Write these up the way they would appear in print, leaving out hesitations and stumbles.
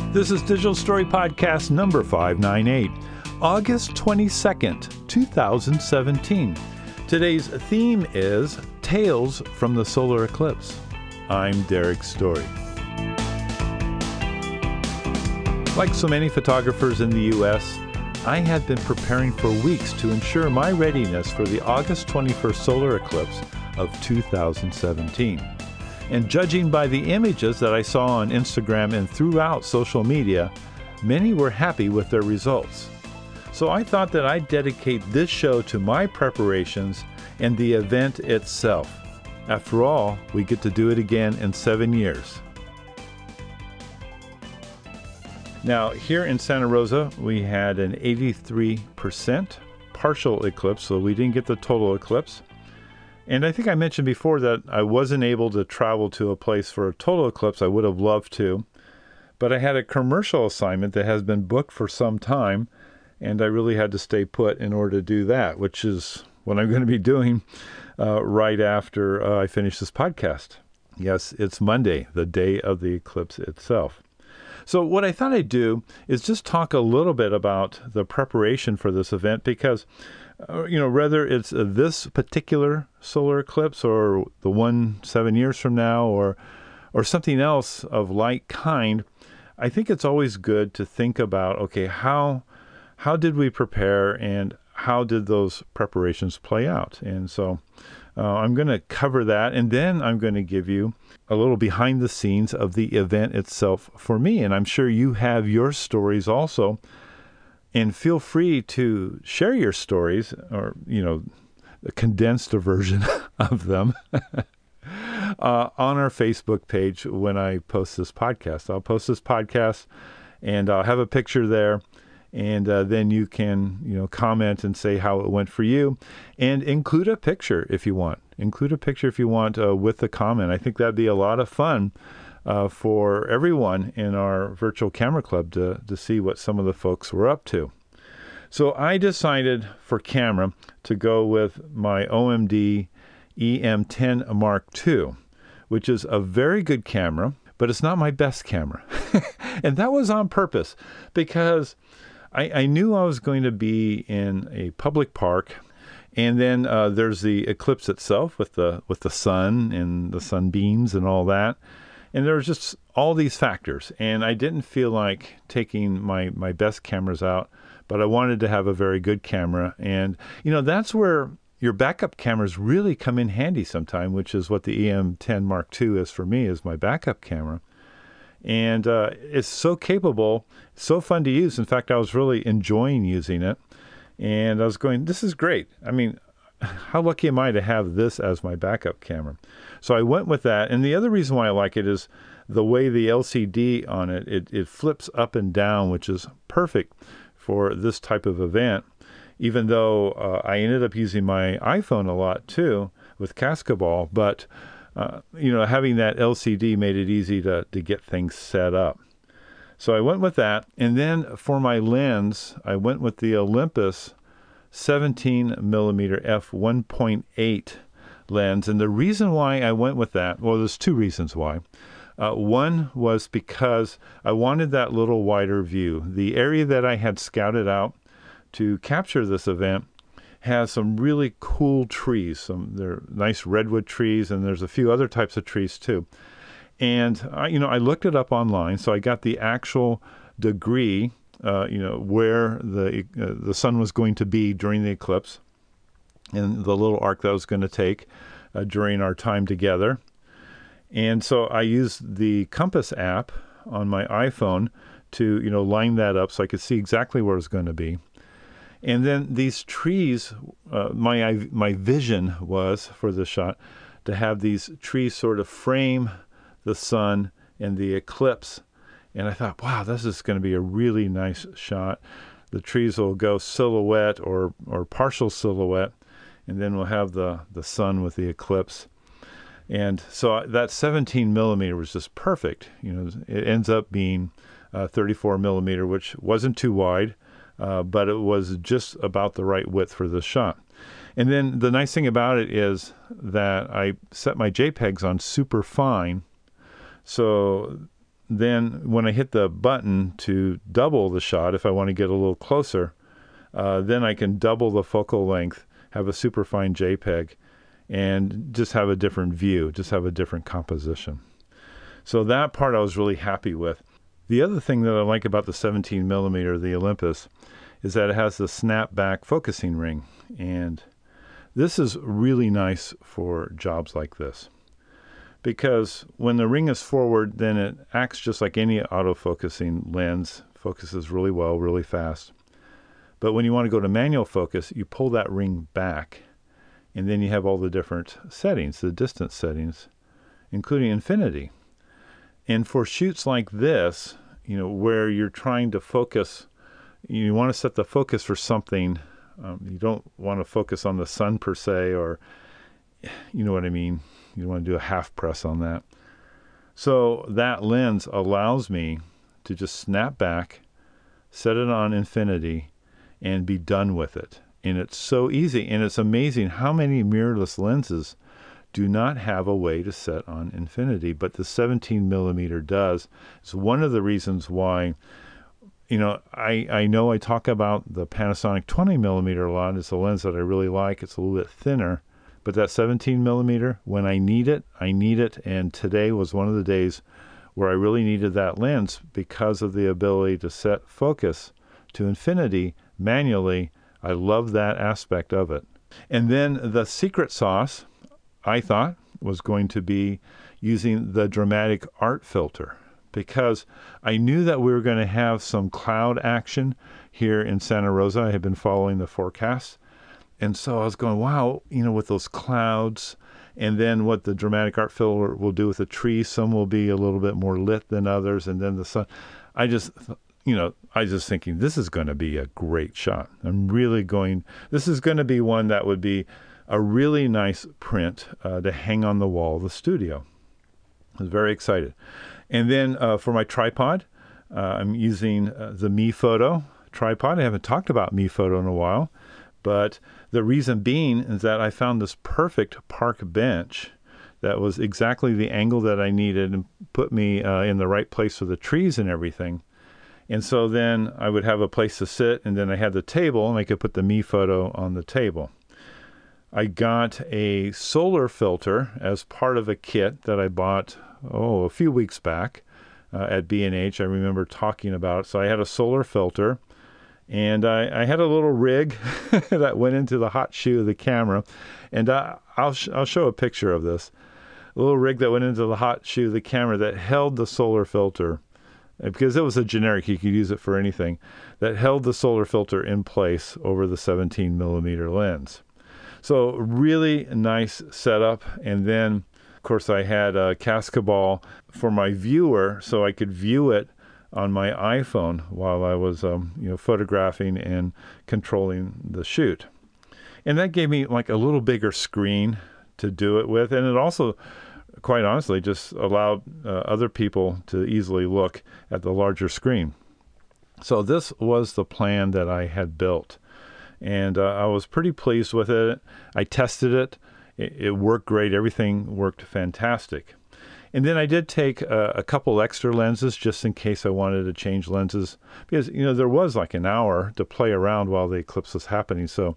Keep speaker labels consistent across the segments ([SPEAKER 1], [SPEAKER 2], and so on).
[SPEAKER 1] This is Digital Story Podcast number 598, August 22nd, 2017. Today's theme is Tales from the Solar Eclipse. I'm Derek Story. Like so many photographers in the U.S., I had been preparing for weeks to ensure my readiness for the August 21st solar eclipse of 2017. And judging by the images that I saw on Instagram and throughout social media, many were happy with their results. So I thought that I'd dedicate this show to my preparations and the event itself. After all, we get to do it again in 7 years. Now, here in Santa Rosa, we had an 83% partial eclipse, so we didn't get the total eclipse. And I think I mentioned before that I wasn't able to travel to a place for a total eclipse. I would have loved to. But I had a commercial assignment that has been booked for some time, and I really had to stay put in order to do that, which is what I'm going to be doing right after I finish this podcast. Yes, it's Monday, the day of the eclipse itself. So what I thought I'd do is just talk a little bit about the preparation for this event because whether it's this particular solar eclipse or the one 7 years from now or something else of like kind, I think it's always good to think about, okay, how did we prepare and how did those preparations play out? And so I'm going to cover that, and then I'm going to give you a little behind the scenes of the event itself for me. And I'm sure you have your stories also. And feel free to share your stories or, a condensed version of them on our Facebook page when I post this podcast. I'll post this podcast and I'll have a picture there. And then you can, comment and say how it went for you and include a picture if you want. Include a picture if you want with the comment. I think that'd be a lot of fun for everyone in our virtual camera club to see what some of the folks were up to. So I decided for camera to go with my OMD EM10 Mark II, which is a very good camera, but it's not my best camera. And that was on purpose because I knew I was going to be in a public park. And then there's the eclipse itself with the sun and the sunbeams and all that. And there was just all these factors. And I didn't feel like taking my best cameras out, but I wanted to have a very good camera. And, that's where your backup cameras really come in handy sometime, which is what the EM10 Mark II is for me, is my backup camera. And it's so capable, so fun to use. In fact, I was really enjoying using it. And I was going, this is great. I mean, how lucky am I to have this as my backup camera? So I went with that. And the other reason why I like it is the way the LCD on it flips up and down, which is perfect for this type of event, even though I ended up using my iPhone a lot too with Cascabel. But, having that LCD made it easy to get things set up. So I went with that. And then for my lens, I went with the Olympus 17 millimeter f1.8 lens. And the reason why I went with that, well, there's two reasons why. One was because I wanted that little wider view. The area that I had scouted out to capture this event has some really cool trees. They're nice redwood trees, and there's a few other types of trees too. And I looked it up online, so I got the actual degree, where the sun was going to be during the eclipse, and the little arc that was going to take during our time together. And so I used the Compass app on my iPhone to line that up so I could see exactly where it was going to be. And then these trees, my vision was for this shot to have these trees sort of frame the sun and the eclipse. And I thought, wow, this is going to be a really nice shot. The trees will go silhouette or partial silhouette, and then we'll have the sun with the eclipse. And so that 17 millimeter was just perfect. It ends up being 34 millimeter, which wasn't too wide, but it was just about the right width for this shot. And then the nice thing about it is that I set my JPEGs on super fine. So then when I hit the button to double the shot, if I want to get a little closer, then I can double the focal length, have a superfine JPEG, and just have a different view, just have a different composition. So that part I was really happy with. The other thing that I like about the 17 millimeter, the Olympus, is that it has the snap-back focusing ring. And this is really nice for jobs like this. Because when the ring is forward, then it acts just like any autofocusing lens, focuses really well, really fast. But when you want to go to manual focus, you pull that ring back, and then you have all the different settings, the distance settings, including infinity. And for shoots like this, where you're trying to focus, you want to set the focus for something. You don't want to focus on the sun per se, or you know what I mean. You want to do a half press on that. So that lens allows me to just snap back, set it on infinity, and be done with it. And it's so easy, and it's amazing how many mirrorless lenses do not have a way to set on infinity, but the 17 millimeter does. It's one of the reasons why, I know I talk about the Panasonic 20 millimeter a lot. It's a lens that I really like. It's a little bit thinner, but that 17 millimeter, when I need it, and today was one of the days where I really needed that lens because of the ability to set focus to infinity manually. I love that aspect of it. And then the secret sauce, I thought, was going to be using the dramatic art filter, because I knew that we were going to have some cloud action here in Santa Rosa. I had been following the forecast. And so I was going, wow, with those clouds, and then what the dramatic art filter will do with the trees. Some will be a little bit more lit than others, and then the sun. I was just thinking, this is going to be a great shot. This is going to be one that would be a really nice print to hang on the wall of the studio. I was very excited. And then for my tripod, I'm using the MePhoto tripod. I haven't talked about MePhoto in a while, but the reason being is that I found this perfect park bench that was exactly the angle that I needed and put me in the right place for the trees and everything. And so then I would have a place to sit, and then I had the table, and I could put the MePhoto on the table. I got a solar filter as part of a kit that I bought, a few weeks back at B&H. I remember talking about it. So I had a solar filter, and I had a little rig that went into the hot shoe of the camera. And I'll show a picture of this. A little rig that went into the hot shoe of the camera that held the solar filter, because it was a generic, you could use it for anything, that held the solar filter in place over the 17 millimeter lens. So really nice setup. And then, of course, I had a Cascabel for my viewer, so I could view it on my iPhone while I was photographing and controlling the shoot. And that gave me like a little bigger screen to do it with. And it also, quite honestly, just allowed other people to easily look at the larger screen. So this was the plan that I had built. And I was pretty pleased with it. I tested it. It worked great. Everything worked fantastic. And then I did take a couple extra lenses just in case I wanted to change lenses, because, there was like an hour to play around while the eclipse was happening. So,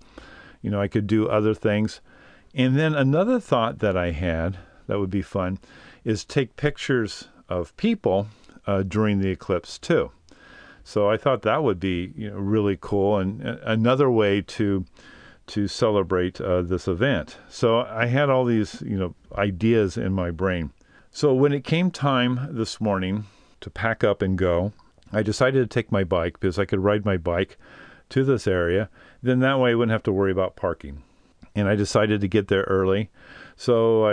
[SPEAKER 1] I could do other things. And then another thought that I had that would be fun is take pictures of people during the eclipse too. So I thought that would be really cool, and another way to celebrate this event. So I had all these ideas in my brain. So when it came time this morning to pack up and go, I decided to take my bike because I could ride my bike to this area. Then that way I wouldn't have to worry about parking. And I decided to get there early. So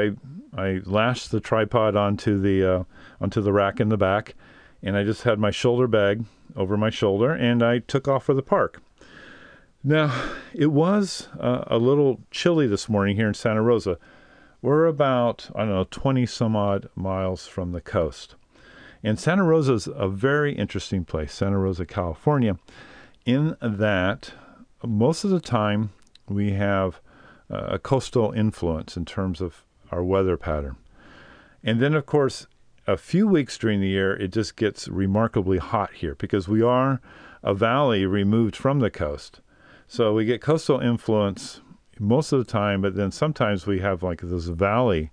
[SPEAKER 1] I lashed the tripod onto the rack in the back, and I just had my shoulder bag over my shoulder, and I took off for the park. Now, it was a little chilly this morning here in Santa Rosa. We're about, 20 some odd miles from the coast. And Santa Rosa is a very interesting place, Santa Rosa, California, in that most of the time we have a coastal influence in terms of our weather pattern. And then, of course, a few weeks during the year, it just gets remarkably hot here because we are a valley removed from the coast. So we get coastal influence most of the time, but then sometimes we have like this valley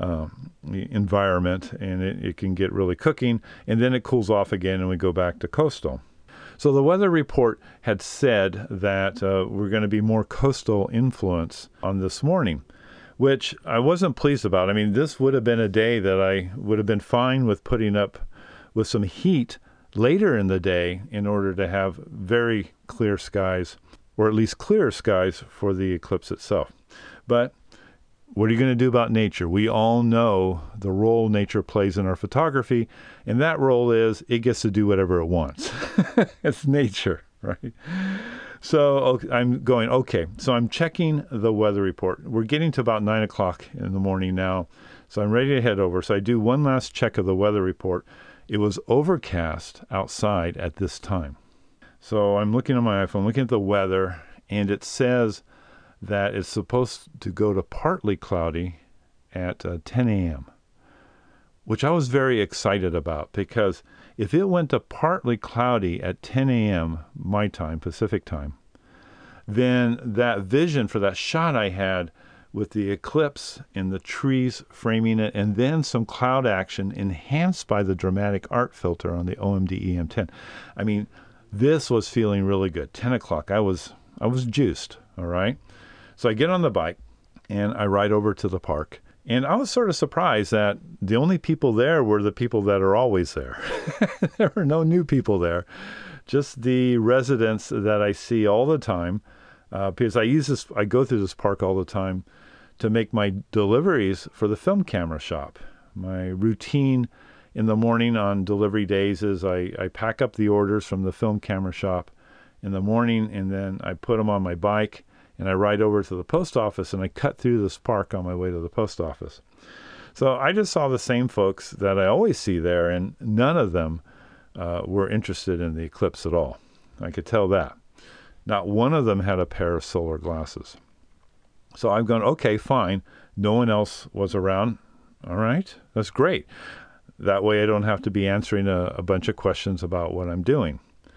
[SPEAKER 1] environment, and it can get really cooking, and then it cools off again and we go back to coastal. So the weather report had said that we're going to be more coastal influence on this morning, which I wasn't pleased about. I mean, this would have been a day that I would have been fine with putting up with some heat later in the day in order to have very clear skies, or at least clear skies for the eclipse itself. But what are you going to do about nature? We all know the role nature plays in our photography, and that role is it gets to do whatever it wants. It's nature, right? So I'm going, okay, so I'm checking the weather report. We're getting to about 9 o'clock in the morning now, so I'm ready to head over. So I do one last check of the weather report. It was overcast outside at this time. So I'm looking on my iPhone, looking at the weather, and it says that it's supposed to go to partly cloudy at 10 a.m., which I was very excited about, because if it went to partly cloudy at 10 a.m. my time, Pacific time, then that vision for that shot I had with the eclipse and the trees framing it, and then some cloud action enhanced by the dramatic art filter on the OMD EM10. I mean, this was feeling really good. 10 o'clock, I was juiced, all right? So I get on the bike, and I ride over to the park. And I was sort of surprised that the only people there were the people that are always there. There were no new people there, just the residents that I see all the time, because I go through this park all the time to make my deliveries for the film camera shop. My routine in the morning on delivery days is I pack up the orders from the film camera shop in the morning, and then I put them on my bike, and I ride over to the post office, and I cut through this park on my way to the post office. So I just saw the same folks that I always see there, and none of them were interested in the eclipse at all. I could tell that. Not one of them had a pair of solar glasses. So I'm going, okay, fine. No one else was around. All right, that's great. That way I don't have to be answering a bunch of questions about what I'm doing.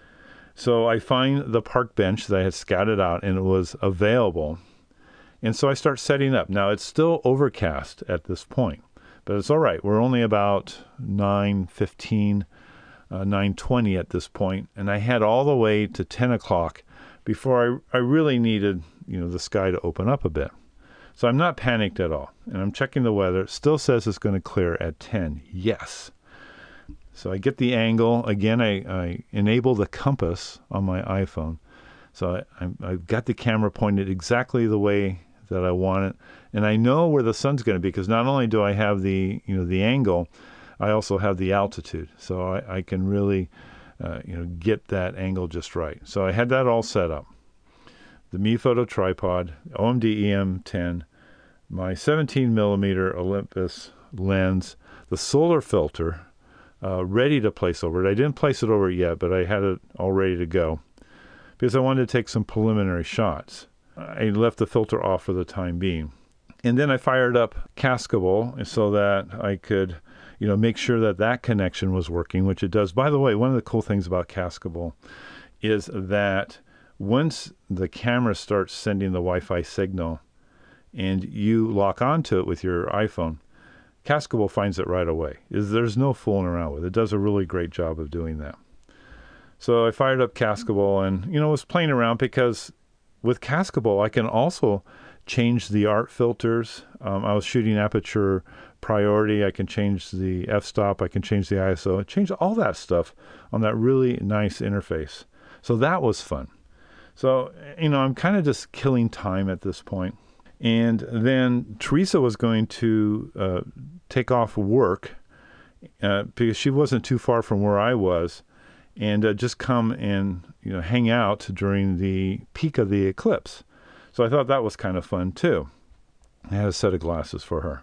[SPEAKER 1] So I find the park bench that I had scouted out, and it was available. And so I start setting up. Now, it's still overcast at this point, but it's all right. We're only about 9:15, 9:20 at this point, and I had all the way to 10 o'clock before I really needed, the sky to open up a bit. So I'm not panicked at all, and I'm checking the weather. It still says it's going to clear at 10. Yes. So I get the angle. Again, I enable the compass on my iPhone. So I've got the camera pointed exactly the way that I want it. And I know where the sun's going to be, because not only do I have the angle, I also have the altitude. So I can really, get that angle just right. So I had that all set up. The MePhoto tripod, OMD EM10, my 17 millimeter Olympus lens, the solar filter, ready to place over it. I didn't place it over it yet, but I had it all ready to go because I wanted to take some preliminary shots. I left the filter off for the time being. And then I fired up Cascable so that I could, make sure that connection was working, which it does. By the way, one of the cool things about Cascable is that once the camera starts sending the Wi-Fi signal and you lock onto it with your iPhone, Cascable finds it right away. There's no fooling around with it. It does a really great job of doing that. So I fired up Cascable and, was playing around, because with Cascable, I can also change the art filters. I was shooting aperture priority. I can change the f-stop. I can change the ISO. I change all that stuff on that really nice interface. So that was fun. So, I'm kind of just killing time at this point. And then Teresa was going to take off work because she wasn't too far from where I was, and just come and hang out during the peak of the eclipse. So I thought that was kind of fun too. I had a set of glasses for her.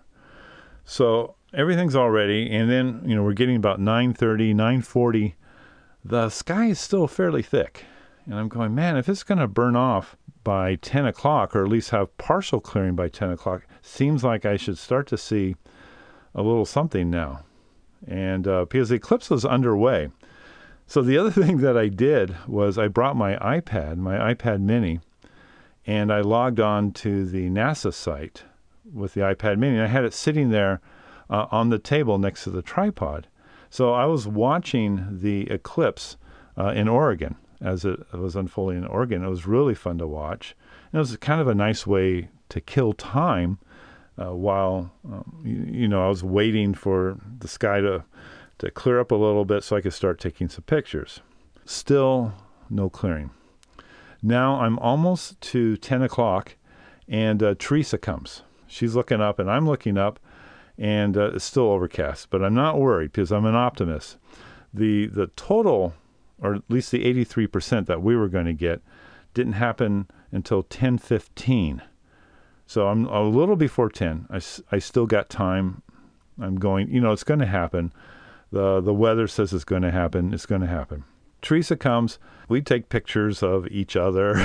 [SPEAKER 1] So everything's all ready, and then we're getting about 9:30, 9:40. The sky is still fairly thick, and I'm going, man, if it's going to burn off by 10 o'clock, or at least have partial clearing by 10 o'clock, seems like I should start to see a little something now. and because the eclipse was underway. So the other thing that I did was I brought my iPad Mini, and I logged on to the NASA site with the iPad Mini. And I had it sitting there on the table next to the tripod. So I was watching the eclipse in Oregon as it was unfolding in Oregon. It was really fun to watch. And it was kind of a nice way to kill time while, I was waiting for the sky to clear up a little bit so I could start taking some pictures. Still no clearing. Now I'm almost to 10 o'clock, and Teresa comes. She's looking up, and I'm looking up, and it's still overcast. But I'm not worried because I'm an optimist. The total, or at least the 83% that we were going to get, didn't happen until 10:15. So I'm a little before 10. I still got time. I'm going, it's going to happen. The weather says it's going to happen. It's going to happen. Teresa comes. We take pictures of each other.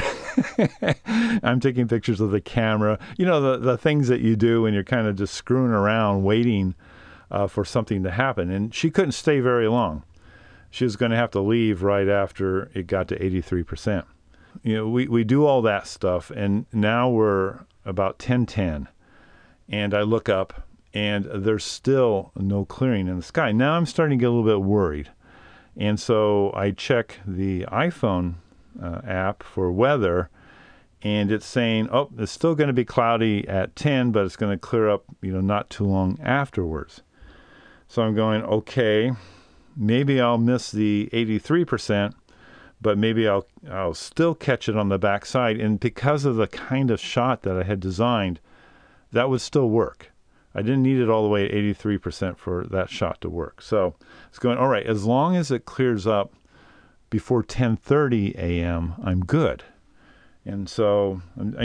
[SPEAKER 1] I'm taking pictures of the camera. The things that you do when you're kind of just screwing around waiting for something to happen. And she couldn't stay very long. She was going to have to leave right after it got to 83%. We do all that stuff, and now we're about 10:10, and I look up, and there's still no clearing in the sky. Now I'm starting to get a little bit worried. And so I check the iPhone app for weather, and it's saying, it's still going to be cloudy at 10, but it's going to clear up, not too long afterwards. So I'm going, okay, maybe I'll miss the 83%, but maybe I'll still catch it on the backside. And because of the kind of shot that I had designed, that would still work. I didn't need it all the way at 83% for that shot to work. So it's going, all right, as long as it clears up before 10:30 a.m., I'm good. And so,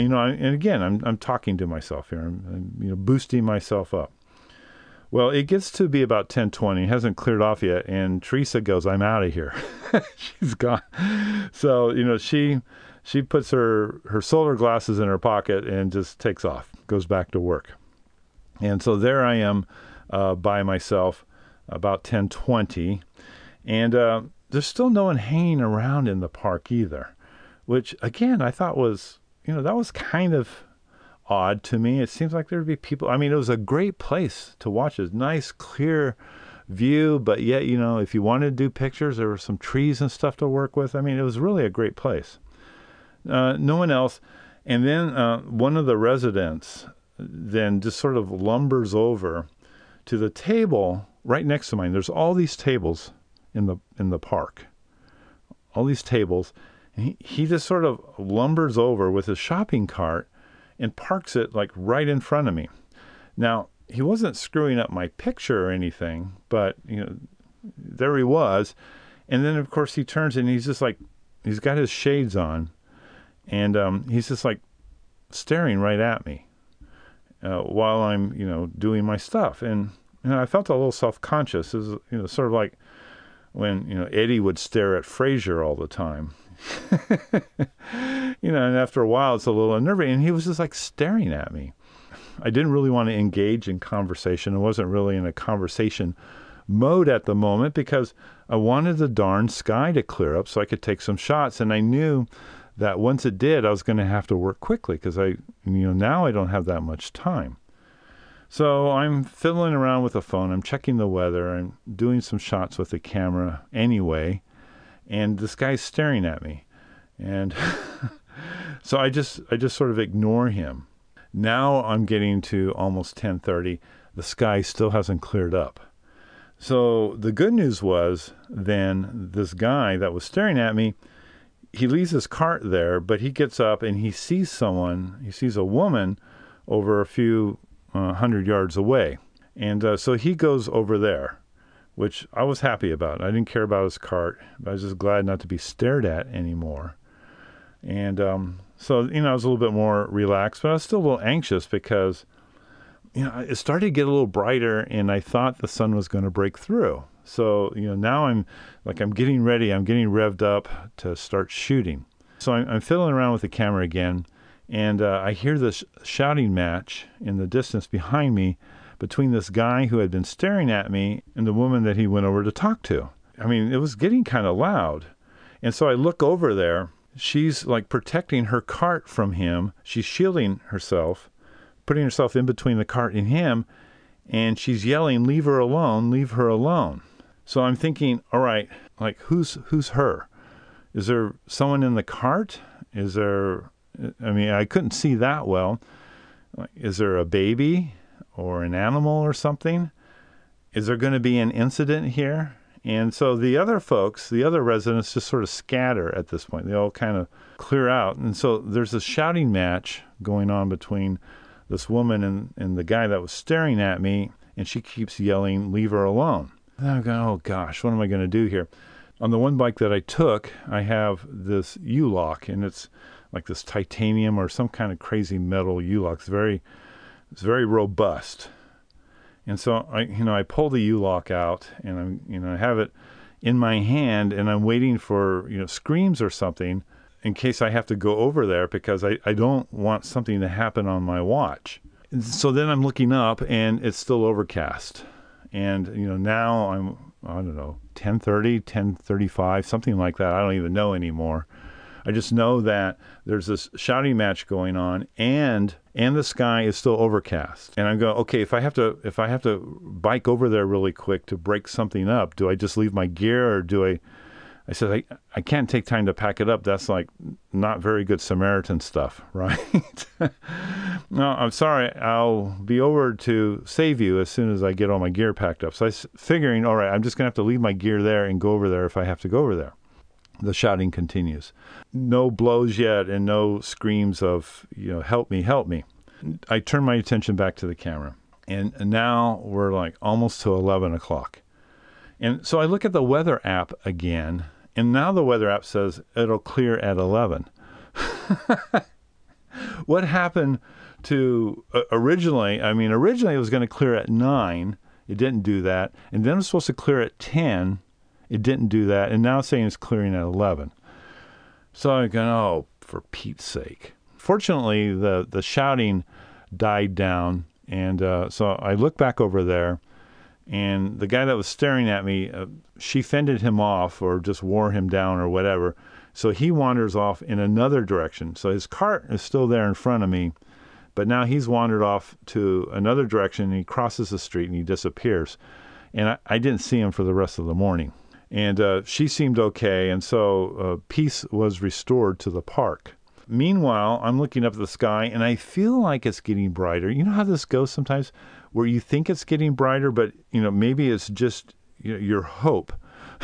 [SPEAKER 1] I'm talking to myself here. I'm boosting myself up. Well, it gets to be about 10:20. It hasn't cleared off yet. And Teresa goes, I'm out of here. She's gone. So, she puts her solar glasses in her pocket and just takes off, goes back to work. And so there I am by myself about 10:20. And there's still no one hanging around in the park either, which, again, I thought was, that was kind of odd to me. It seems like there'd be people. I mean, it was a great place to watch. It was nice, clear view, but yet, if you wanted to do pictures, there were some trees and stuff to work with. I mean, it was really a great place. No one else. And then one of the residents then just sort of lumbers over to the table right next to mine. There's all these tables in the park, all these tables. And he just sort of lumbers over with his shopping cart and parks it like right in front of me. Now, he wasn't screwing up my picture or anything, but there he was. And then of course he turns and he's just like, he's got his shades on, and he's just like staring right at me while I'm doing my stuff. And I felt a little self-conscious. It was sort of like when Eddie would stare at Frasier all the time. And after a while it's a little unnerving, and he was just like staring at me. I didn't really want to engage in conversation. I wasn't really in a conversation mode at the moment because I wanted the darn sky to clear up so I could take some shots, and I knew that once it did, I was going to have to work quickly because now I don't have that much time. So I'm fiddling around with the phone. I'm checking the weather. I'm doing some shots with the camera anyway, and this guy's staring at me, and so I just sort of ignore him. Now I'm getting to almost 10:30. The sky still hasn't cleared up. So the good news was then this guy that was staring at me, he leaves his cart there, but he gets up and he sees someone. He sees a woman over a few 100 yards away. And so he goes over there, which I was happy about. I didn't care about his cart. I was just glad not to be stared at anymore. And so, I was a little bit more relaxed, but I was still a little anxious because, it started to get a little brighter and I thought the sun was going to break through. So, now I'm getting ready. I'm getting revved up to start shooting. So I'm fiddling around with the camera again, And I hear this shouting match in the distance behind me between this guy who had been staring at me and the woman that he went over to talk to. I mean, it was getting kind of loud. And so I look over there. She's like protecting her cart from him. She's shielding herself, putting herself in between the cart and him. And she's yelling, "Leave her alone, leave her alone." So I'm thinking, all right, like who's her? Is there someone in the cart? Is there, I mean, I couldn't see that well. Is there a baby or an animal or something? Is there going to be an incident here? And so the other folks, the other residents just sort of scatter at this point. They all kind of clear out. And so there's a shouting match going on between this woman and the guy that was staring at me, and she keeps yelling, "Leave her alone." And I'm going, oh gosh, what am I going to do here? On the one bike that I took, I have this U-lock, and it's like this titanium or some kind of crazy metal U-lock. It's very robust. And so I pull the U-lock out, and I have it in my hand, and I'm waiting for, screams or something in case I have to go over there, because I don't want something to happen on my watch. And so then I'm looking up, and it's still overcast. And, now I don't know, 10:30, 10:35, something like that. I don't even know anymore. I just know that there's this shouting match going on, and the sky is still overcast. And I'm going, okay, if I have to bike over there really quick to break something up, do I just leave my gear, or do I said, I can't take time to pack it up. That's like not very good Samaritan stuff, right? No, I'm sorry. I'll be over to save you as soon as I get all my gear packed up. So I was figuring, all right, I'm just going to have to leave my gear there and go over there if I have to go over there. The shouting continues. No blows yet, and no screams of, help me, help me. I turn my attention back to the camera, and now we're like almost to 11 o'clock. And so I look at the weather app again, and now the weather app says it'll clear at 11. What happened to originally it was going to clear at 9. It didn't do that. And then it was supposed to clear at 10. It didn't do that. And now it's saying it's clearing at 11. So I'm going, oh, for Pete's sake. Fortunately, the shouting died down. And so I look back over there, and the guy that was staring at me, she fended him off or just wore him down or whatever. So he wanders off in another direction. So his cart is still there in front of me, but now he's wandered off to another direction, and he crosses the street and he disappears. And I didn't see him for the rest of the morning. And she seemed okay, and so peace was restored to the park. Meanwhile, I'm looking up at the sky, and I feel like it's getting brighter. You know how this goes sometimes, where you think it's getting brighter, but maybe it's just your hope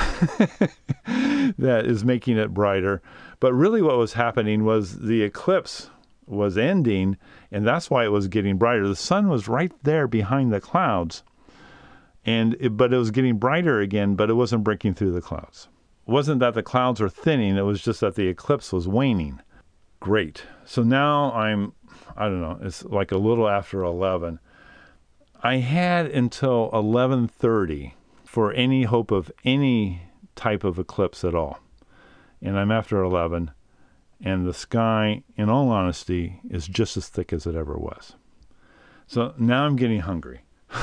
[SPEAKER 1] that is making it brighter. But really what was happening was the eclipse was ending, and that's why it was getting brighter. The sun was right there behind the clouds, but it was getting brighter again, but it wasn't breaking through the clouds. It wasn't that the clouds were thinning, it was just that the eclipse was waning. Great. So now I don't know, it's like a little after 11. I had until 11:30 for any hope of any type of eclipse at all. And I'm after 11, and the sky, in all honesty, is just as thick as it ever was. So now I'm getting hungry.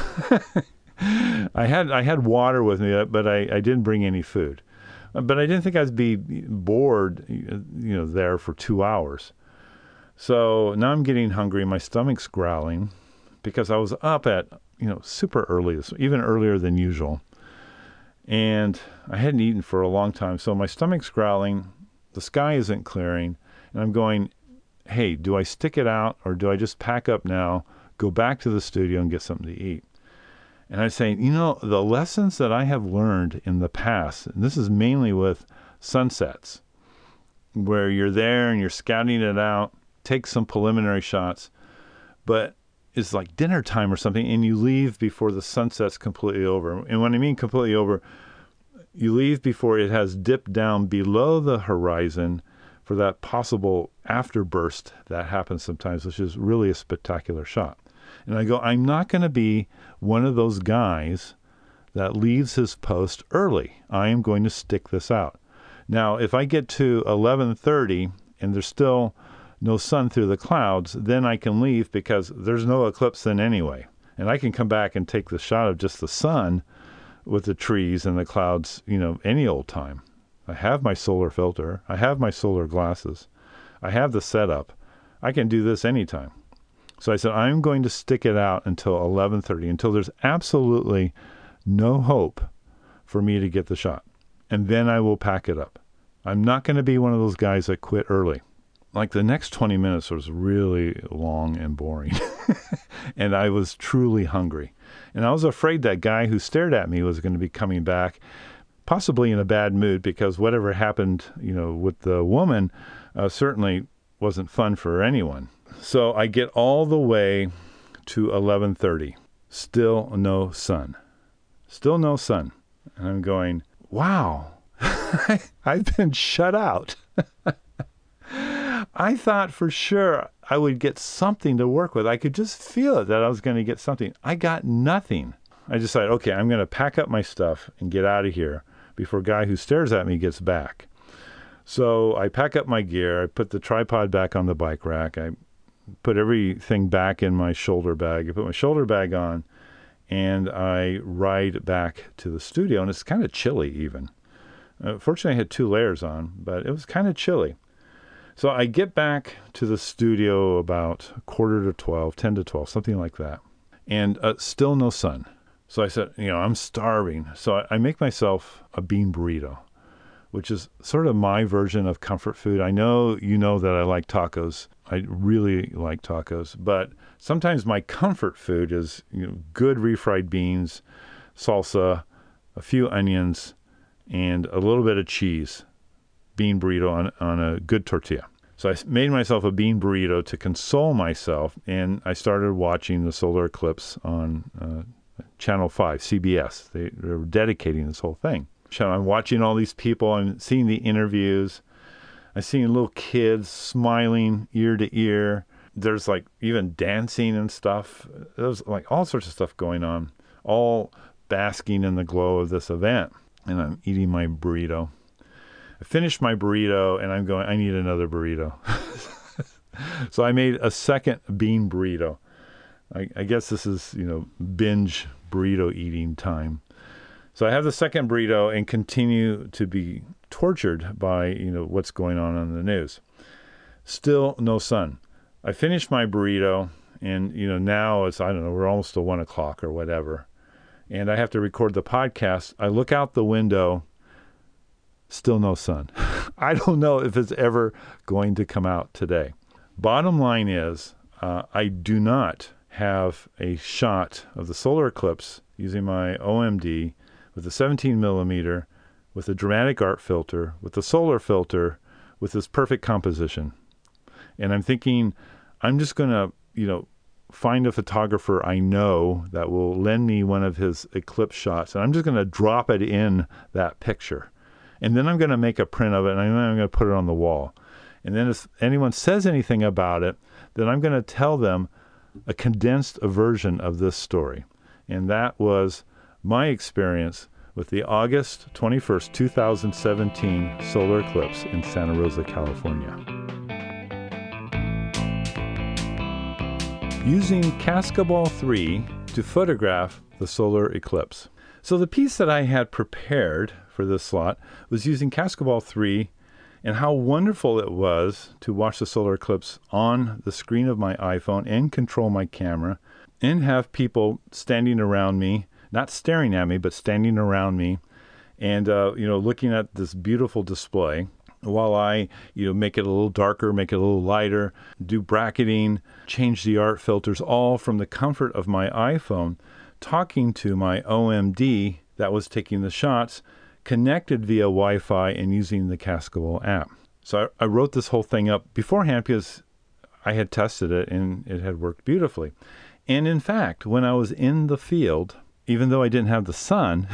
[SPEAKER 1] I had water with me, but I didn't bring any food. But I didn't think I'd be bored, there for 2 hours. So now I'm getting hungry. My stomach's growling because I was up at, super early, even earlier than usual. And I hadn't eaten for a long time. So my stomach's growling. The sky isn't clearing. And I'm going, hey, do I stick it out, or do I just pack up now, go back to the studio and get something to eat? And I'm saying, the lessons that I have learned in the past, and this is mainly with sunsets, where you're there and you're scouting it out, take some preliminary shots, but it's like dinner time or something, and you leave before the sunset's completely over. And when I mean completely over, you leave before it has dipped down below the horizon for that possible afterburst that happens sometimes, which is really a spectacular shot. And I go, I'm not going to be one of those guys that leaves his post early. I am going to stick this out. Now, if I get to 11:30 and there's still no sun through the clouds, then I can leave because there's no eclipse then anyway. And I can come back and take the shot of just the sun with the trees and the clouds, any old time. I have my solar filter. I have my solar glasses. I have the setup. I can do this anytime. So I said, I'm going to stick it out until 11:30, until there's absolutely no hope for me to get the shot. And then I will pack it up. I'm not going to be one of those guys that quit early. Like the next 20 minutes was really long and boring. And I was truly hungry. And I was afraid that guy who stared at me was going to be coming back, possibly in a bad mood, because whatever happened, with the woman certainly wasn't fun for anyone. So I get all the way to 11:30. Still no sun. Still no sun. And I'm going, wow, I've been shut out. I thought for sure I would get something to work with. I could just feel it that I was going to get something. I got nothing. I decided, okay, I'm going to pack up my stuff and get out of here before a guy who stares at me gets back. So I pack up my gear. I put the tripod back on the bike rack. I put everything back in my shoulder bag. I put my shoulder bag on, and I ride back to the studio. And it's kind of chilly even. Fortunately, I had 2 layers on, but it was kind of chilly. So I get back to the studio about 11:45, 10 to 12, something like that. And still no sun. So I said, I'm starving. So I make myself a bean burrito, which is sort of my version of comfort food. I know that I like tacos. I really like tacos. But sometimes my comfort food is good refried beans, salsa, a few onions, and a little bit of cheese. Bean burrito on a good tortilla. So I made myself a bean burrito to console myself, and I started watching the solar eclipse on Channel 5, CBS. They were dedicating this whole thing. So I'm watching all these people. I'm seeing the interviews. I'm seeing little kids smiling ear to ear. There's even dancing and stuff. There's all sorts of stuff going on, all basking in the glow of this event. And I'm eating my burrito. I finished my burrito, and I'm going, I need another burrito. So I made a second bean burrito. I guess this is, binge burrito eating time. So I have the second burrito and continue to be tortured by, what's going on the news. Still no sun. I finished my burrito, and, now it's, we're almost to 1 o'clock or whatever. And I have to record the podcast. I look out the window. Still no sun. I don't know if it's ever going to come out today. Bottom line is, I do not have a shot of the solar eclipse using my OMD with a 17 millimeter, with a dramatic art filter, with the solar filter, with this perfect composition. And I'm thinking, I'm just going to, find a photographer I know that will lend me one of his eclipse shots, and I'm just going to drop it in that picture. And then I'm going to make a print of it, and then I'm going to put it on the wall. And then if anyone says anything about it, then I'm going to tell them a condensed version of this story. And that was my experience with the August 21st, 2017 solar eclipse in Santa Rosa, California. Using Cascabel 3 to photograph the solar eclipse. So the piece that I had prepared for this slot was using Cascabel 3, and how wonderful it was to watch the solar eclipse on the screen of my iPhone and control my camera and have people standing around me, not staring at me, but standing around me and, looking at this beautiful display while I, make it a little darker, make it a little lighter, do bracketing, change the art filters, all from the comfort of my iPhone, talking to my OMD that was taking the shots, connected via Wi-Fi and using the Cascabel app. So I wrote this whole thing up beforehand because I had tested it and it had worked beautifully. And in fact, when I was in the field, even though I didn't have the sun,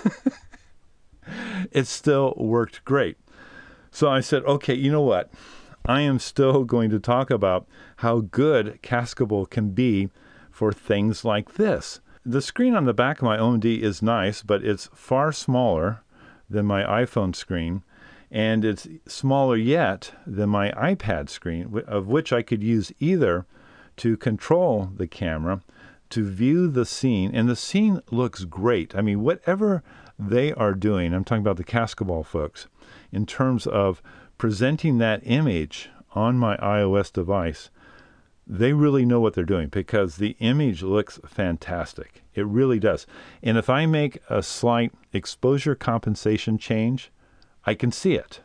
[SPEAKER 1] it still worked great. So I said, okay, you know what? I am still going to talk about how good Cascabel can be for things like this. The screen on the back of my OMD is nice, but it's far smaller than my iPhone screen. And it's smaller yet than my iPad screen, of which I could use either to control the camera, to view the scene, and the scene looks great. I mean, whatever they are doing, I'm talking about the Cascabel folks, in terms of presenting that image on my iOS device, they really know what they're doing because the image looks fantastic. It really does. And if I make a slight exposure compensation change, I can see it.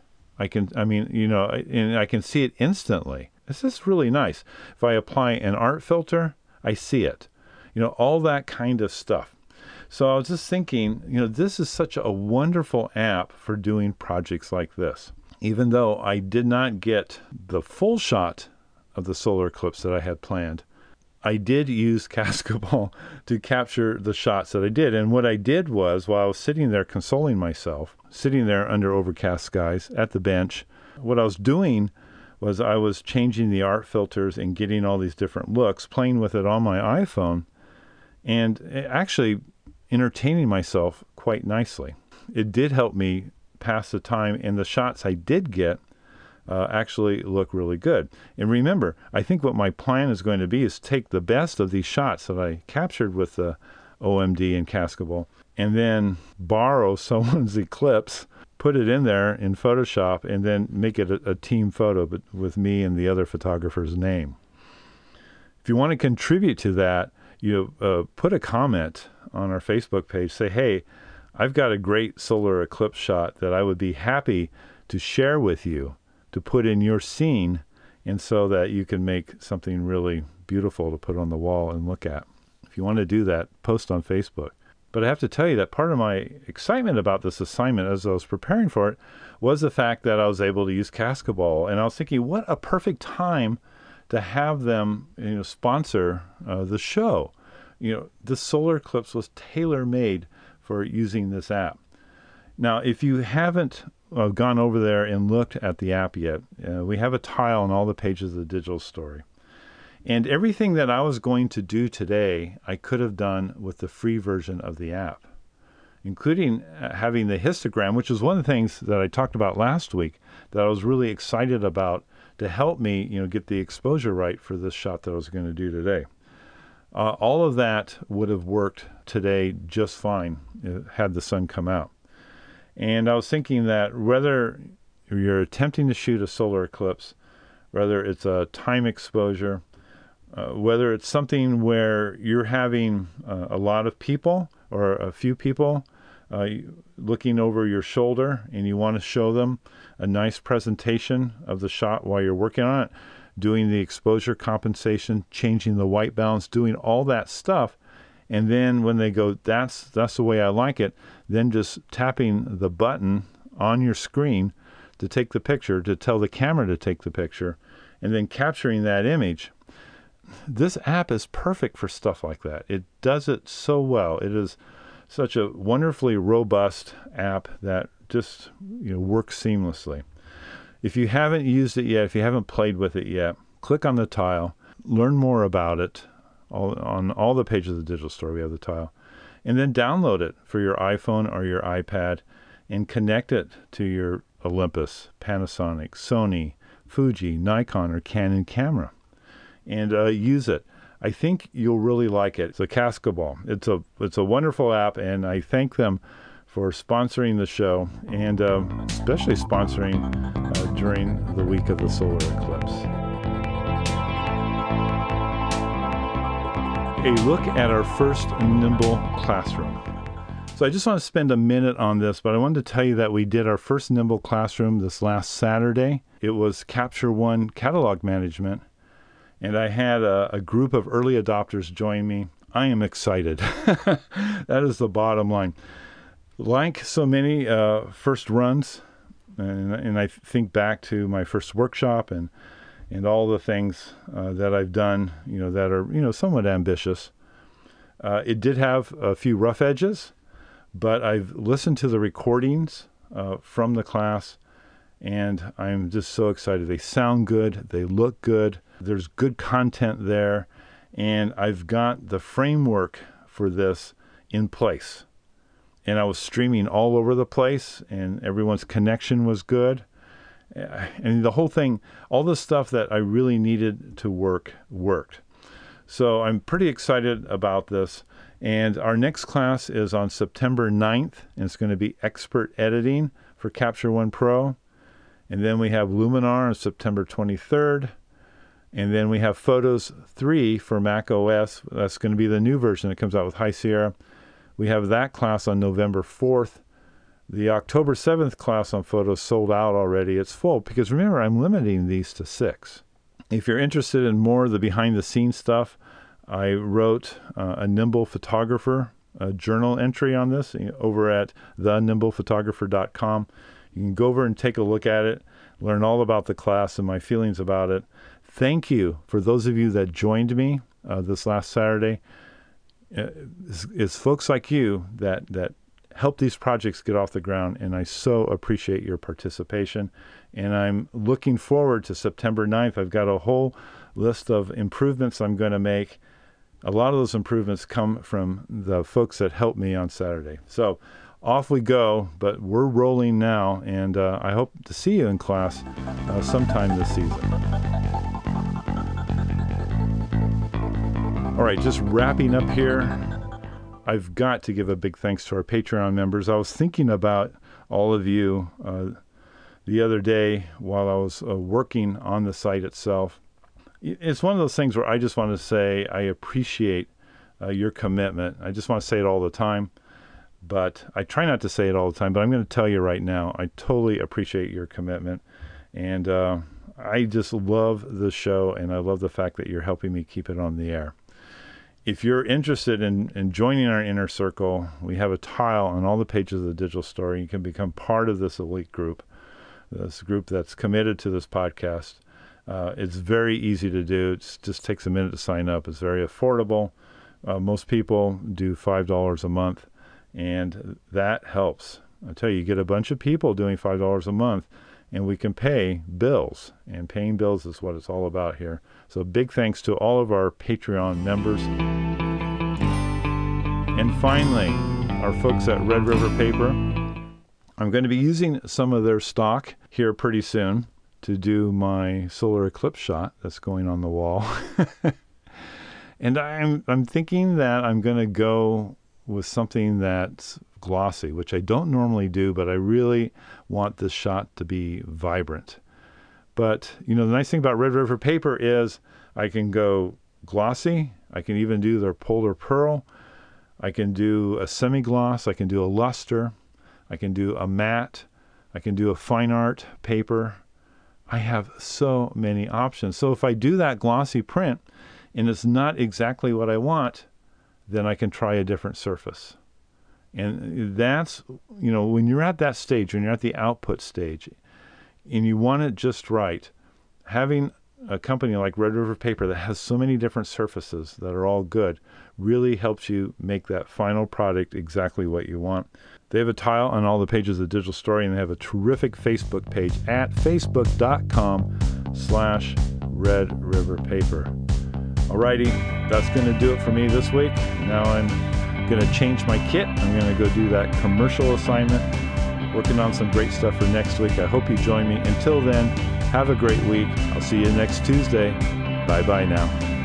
[SPEAKER 1] And I can see it instantly. This is really nice. If I apply an art filter, I see it. All that kind of stuff. So I was just thinking, this is such a wonderful app for doing projects like this. Even though I did not get the full shot of the solar eclipse that I had planned, I did use Cascabel to capture the shots that I did. And what I did was, while I was sitting there consoling myself, sitting there under overcast skies at the bench, what I was doing was I was changing the art filters and getting all these different looks, playing with it on my iPhone, and actually entertaining myself quite nicely. It did help me pass the time, and the shots I did get actually look really good. And remember, I think what my plan is going to be is take the best of these shots that I captured with the OMD and Cascabel, and then borrow someone's eclipse, put it in there in Photoshop, and then make it a team photo but with me and the other photographer's name. If you want to contribute to that, put a comment on our Facebook page. Say, hey, I've got a great solar eclipse shot that I would be happy to share with you, to put in your scene, and so that you can make something really beautiful to put on the wall and look at. If you want to do that, post on Facebook. But I have to tell you that part of my excitement about this assignment as I was preparing for it was the fact that I was able to use Cascabel. And I was thinking, what a perfect time to have them sponsor the show. The solar eclipse was tailor-made for using this app. Now, if you haven't gone over there and looked at the app yet, we have a tile on all the pages of the digital story. And everything that I was going to do today, I could have done with the free version of the app, including having the histogram, which is one of the things that I talked about last week that I was really excited about to help me, get the exposure right for this shot that I was going to do today. All of that would have worked today just fine had the sun come out. And I was thinking that whether you're attempting to shoot a solar eclipse, whether it's a time exposure, whether it's something where you're having a lot of people or a few people looking over your shoulder and you want to show them a nice presentation of the shot while you're working on it, doing the exposure compensation, changing the white balance, doing all that stuff. And then when they go, that's the way I like it, then just tapping the button on your screen to take the picture, to tell the camera to take the picture, and then capturing that image. This app is perfect for stuff like that. It does it so well. It is such a wonderfully robust app that just works seamlessly. If you haven't used it yet, if you haven't played with it yet, click on the tile, learn more about it. On all the pages of the digital store, we have the tile. And then download it for your iPhone or your iPad and connect it to your Olympus, Panasonic, Sony, Fuji, Nikon, or Canon camera. And use it. I think you'll really like it. It's a Cascabel. It's a wonderful app, and I thank them for sponsoring the show, and especially sponsoring during the week of the solar eclipse. A look at our first Nimble classroom. So I just want to spend a minute on this, but I wanted to tell you that we did our first Nimble classroom this last Saturday. It was Capture One catalog management, and I had a group of early adopters join me. I am excited. That is the bottom line. Like so many first runs, and I think back to my first workshop and all the things that I've done, that are, somewhat ambitious. It did have a few rough edges, but I've listened to the recordings from the class, and I'm just so excited. They sound good. They look good. There's good content there, and I've got the framework for this in place. and I was streaming all over the place, and everyone's connection was good. And the whole thing, all the stuff that I really needed to work, worked. So I'm pretty excited about this. And our next class is on September 9th, and it's going to be expert editing for Capture One Pro. And then we have Luminar on September 23rd. And then we have Photos 3 for Mac OS. That's going to be the new version that comes out with High Sierra. We have that class on November 4th. The October 7th class on Photos sold out already. It's full because remember, I'm limiting these to 6. If you're interested in more of the behind-the-scenes stuff, I wrote a Nimble Photographer a journal entry on this over at thenimble.photographer.com. You can go over and take a look at it, learn all about the class and my feelings about it. Thank you for those of you that joined me this last Saturday. It's folks like you that help these projects get off the ground, and I so appreciate your participation. And I'm looking forward to September 9th. I've got a whole list of improvements I'm going to make. A lot of those improvements come from the folks that helped me on Saturday. So off we go, but we're rolling now, and I hope to see you in class sometime this season. All right, just wrapping up here. I've got to give a big thanks to our Patreon members. I was thinking about all of you the other day while I was working on the site itself. It's one of those things where I just want to say I appreciate your commitment. I just want to say it all the time, but I try not to say it all the time, but I'm going to tell you right now, I totally appreciate your commitment. And I just love the show, and I love the fact that you're helping me keep it on the air. If you're interested in joining our inner circle, we have a tile on all the pages of the digital store. You can become part of this elite group, this group that's committed to this podcast. It's very easy to do. It just takes a minute to sign up. It's very affordable. Most people do $5 a month, and that helps. I tell you, you get a bunch of people doing $5 a month, and we can pay bills, and paying bills is what it's all about here. So big thanks to all of our Patreon members. And finally, our folks at Red River Paper. I'm going to be using some of their stock here pretty soon to do my solar eclipse shot that's going on the wall. And I'm thinking that I'm going to go with something that's glossy, which I don't normally do, but I really want this shot to be vibrant. But, the nice thing about Red River Paper is I can go glossy. I can even do their polar pearl. I can do a semi-gloss. I can do a luster. I can do a matte. I can do a fine art paper. I have so many options. So if I do that glossy print and it's not exactly what I want, then I can try a different surface. And that's, when you're at that stage, when you're at the output stage, and you want it just right, having a company like Red River Paper that has so many different surfaces that are all good really helps you make that final product exactly what you want. They have a tile on all the pages of Digital Story, and they have a terrific Facebook page at facebook.com/Red River Paper. Alrighty, that's going to do it for me this week. Now I'm going to change my kit. I'm going to go do that commercial assignment. Working on some great stuff for next week. I hope you join me. Until then, have a great week. I'll see you next Tuesday. Bye-bye now.